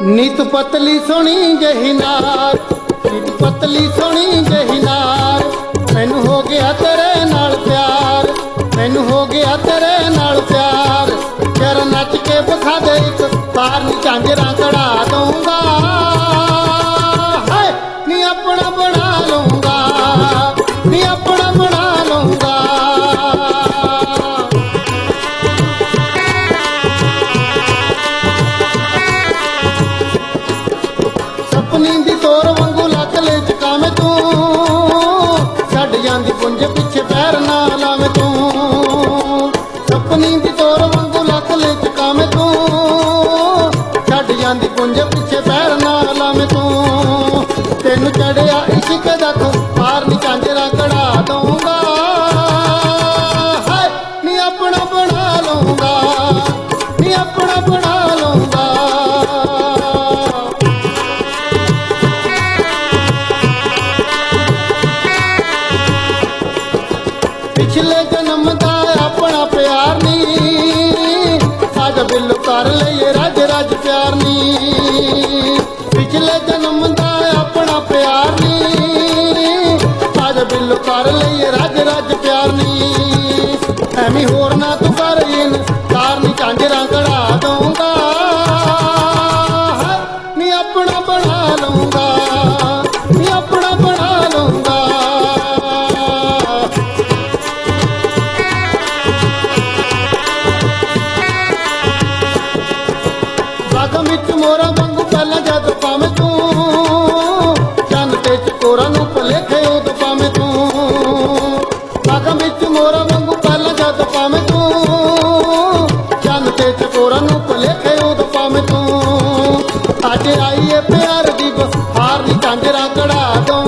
नीत पतली सोनी जही नार, नीत पतली सोनी जही नार, मैनू हो गया तेरे नाल प्यार, मैनू हो गया तेरे नाल प्यार। जरा नच के बखा दे एक बार, नी झांजरा कढ़ा दूंगा, हाय नी अपना बना लूंगा, नी अपना बना लूंगा। सपनी दी तोर वांगू लक ले चकावे तू, छड्ड जांदी पुंज पिछे पैर ना लावे तू। सपनी दी तोर वांगू लक ले चकावे तू, छड्ड जांदी पुंज पिछे पैर ना लावे तू। तेनू चढ़िया इश्क दा पार, नी झांजरा कढ़ा दूंगा, हाय नी अपना बना लूंगा, नी अपना बना लूंगा। पिछले जन्म दा अपना प्यार नी, अज बिल कर लईए रज रज प्यार नी। पिछले जन्म दा अपना प्यार नी, अज बिल कर लईए रज रज प्यार नी। ऐवी होर ना तू कर इनकार, नी झांजरा कढ़ा दूंगा, नी अपना बना लूंगा, नी अपना बना लूंगा। बागम विच मोरा वांगू पहला जद पावे तू, चन्न ते चकोरा नूं भुलेखे उदों पावे तू। बागम विच मोरा वांगू पहला जद पावे तू, चन्न ते चकोरा नूं भुलेखे उदों पावे तू। अज आई है प्यार दी बहार, नी झांजरा कढ़ा दूं